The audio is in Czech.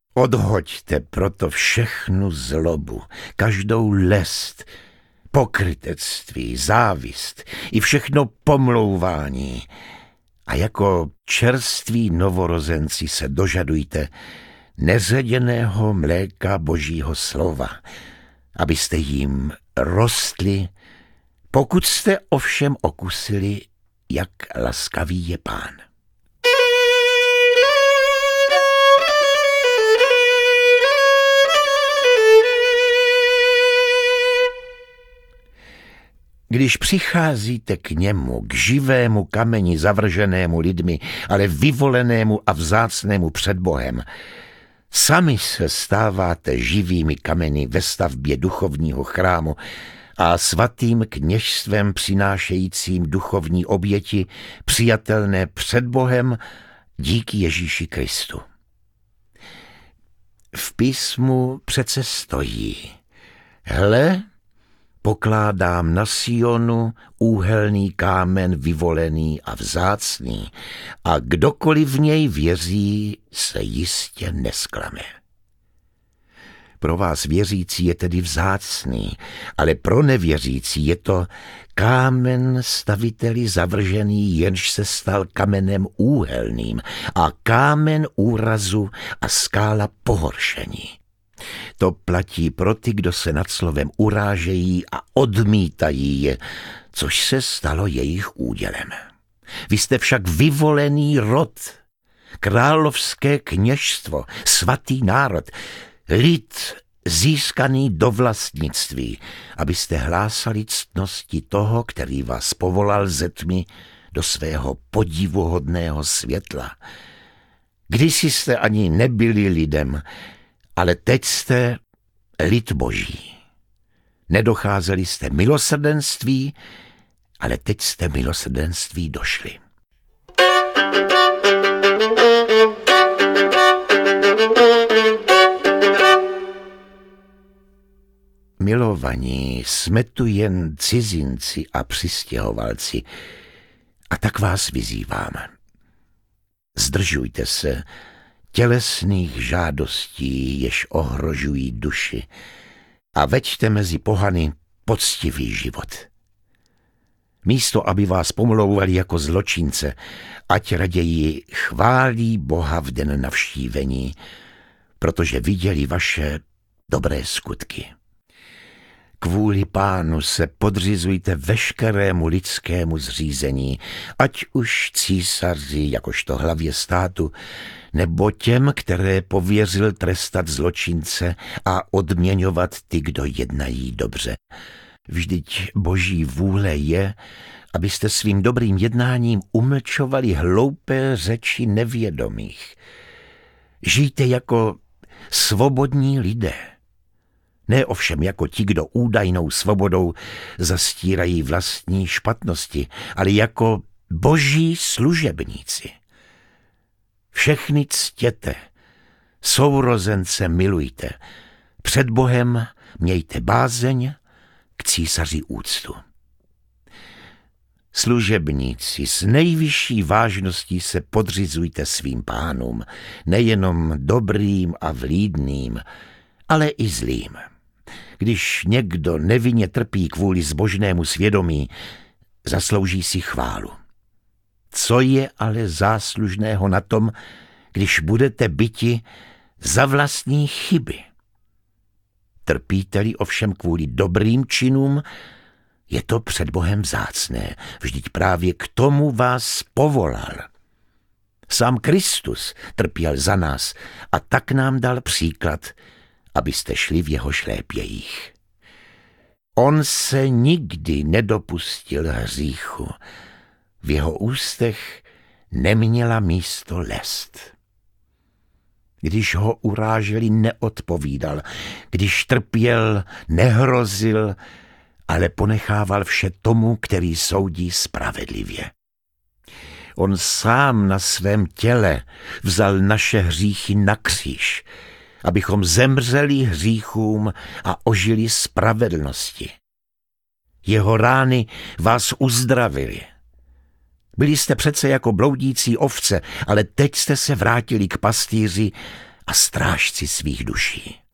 Odhoďte proto všechnu zlobu, každou lest, pokrytectví, závist i všechno pomlouvání. A jako čerství novorozenci se dožadujte neředěného mléka Božího slova, abyste jím rostli, pokud jste ovšem okusili, jak laskavý je Pán. Když přicházíte k němu, k živému kameni zavrženému lidmi, ale vyvolenému a vzácnému před Bohem, sami se stáváte živými kameny ve stavbě duchovního chrámu a svatým kněžstvem přinášejícím duchovní oběti, přijatelné před Bohem díky Ježíši Kristu. V písmu přece stojí: Hle, pokládám na Sionu úhelný kámen vyvolený a vzácný, a kdokoliv v něj věří, se jistě nesklame. Pro vás věřící je tedy vzácný, ale pro nevěřící je to kámen staviteli zavržený, jenž se stal kamenem úhelným, a kámen úrazu a skála pohoršení. To platí pro ty, kdo se nad slovem urážejí a odmítají je, což se stalo jejich údělem. Vy jste však vyvolený rod, královské kněžstvo, svatý národ, lid získaný do vlastnictví, abyste hlásali ctnosti toho, který vás povolal ze tmy do svého podivuhodného světla. Kdysi jste ani nebyli lidem, ale teď jste lid Boží. Nedocházeli jste milosrdenství, ale teď jste milosrdenství došli. Milovaní, jsme tu jen cizinci a přistěhovalci, a tak vás vyzývám. Zdržujte se tělesných žádostí, jež ohrožují duši, a veďte mezi pohany poctivý život. Místo, aby vás pomlouvali jako zločince, ať raději chválí Boha v den navštívení, protože viděli vaše dobré skutky. Kvůli Pánu se podřizujte veškerému lidskému zřízení, ať už císaři jakožto hlavě státu, nebo těm, které pověřil trestat zločince a odměňovat ty, kdo jednají dobře. Vždyť Boží vůle je, abyste svým dobrým jednáním umlčovali hloupé řeči nevědomých. Žijte jako svobodní lidé. Ne ovšem jako ti, kdo údajnou svobodou zastírají vlastní špatnosti, ale jako Boží služebníci. Všechny ctěte, sourozence milujte, před Bohem mějte bázeň, k císaři úctu. Služebníci, s nejvyšší vážností se podřizujte svým pánům, nejenom dobrým a vlídným, ale i zlým. Když někdo nevinně trpí kvůli zbožnému svědomí, zaslouží si chválu. Co je ale záslužného na tom, když budete byti za vlastní chyby? Trpíte-li ovšem kvůli dobrým činům, je to před Bohem vzácné, vždyť právě k tomu vás povolal. Sám Kristus trpěl za nás a tak nám dal příklad, abyste šli v jeho šlépějích. On se nikdy nedopustil hříchu, v jeho ústech neměla místo lest. Když ho uráželi, neodpovídal, když trpěl, nehrozil, ale ponechával vše tomu, který soudí spravedlivě. On sám na svém těle vzal naše hříchy na kříž, abychom zemřeli hříchům a ožili spravedlnosti. Jeho rány vás uzdravily. Byli jste přece jako bloudící ovce, ale teď jste se vrátili k pastýři a strážci svých duší.